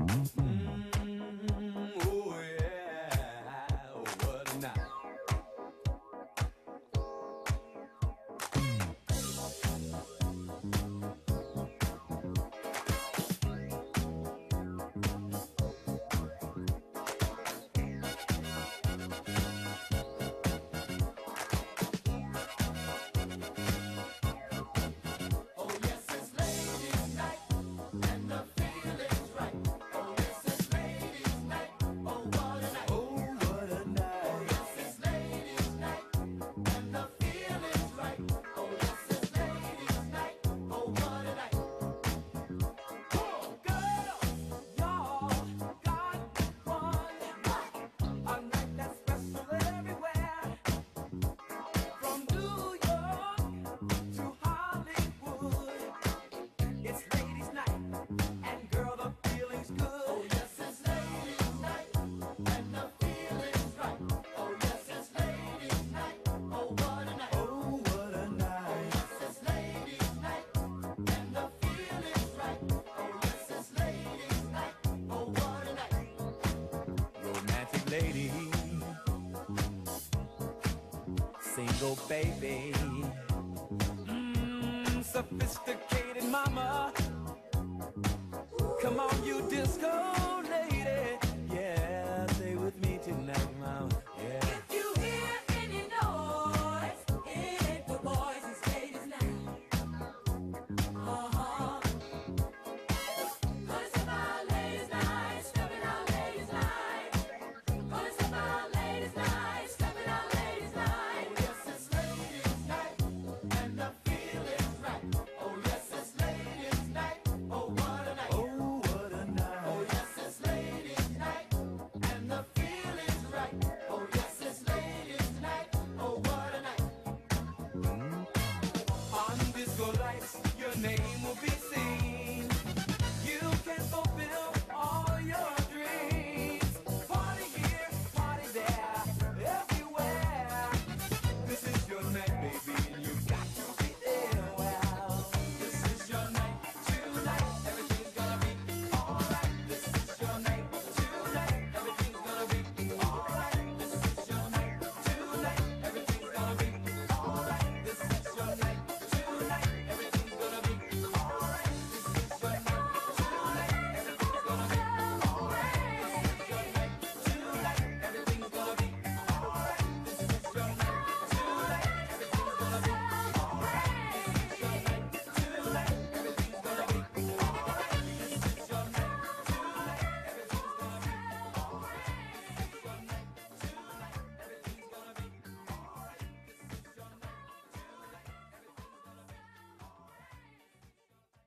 Oh yeah, what a night. Oh yes, it's ladies' night, and the feeling's right. Oh yes, it's ladies' night. Oh what a night. Oh what a night. Oh yes, it's ladies' night, and the feeling's right. Oh yes, it's ladies' night. Oh what a night. Girls, y'all got one. A night that's special everywhere. From New York to Hollywood, it's ladies' night, and girl, the feeling's good. Oh yes, it's ladies' night, and the feeling's right. Oh yes, it's ladies' night. Oh what a night. Oh what a night. Oh yes, it's ladies' night, and the feeling's right. Oh yes, it's ladies' night. Oh what a night. Romantic lady, single baby, sophisticated mama. Come on, you disco